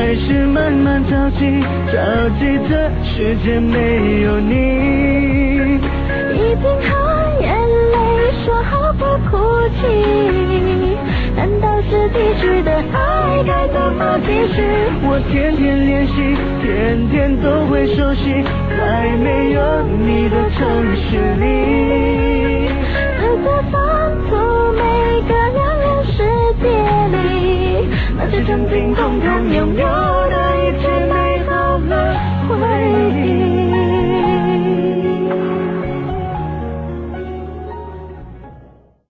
还是慢慢着急，着急的世界没有你。 一瓶好眼泪，说好不哭泣，难道是地区的爱该怎么继续？ 我天天练习，天天都会熟悉，在没有你的城市里， 自在放逐每个两人世界里，那些曾经共同拥有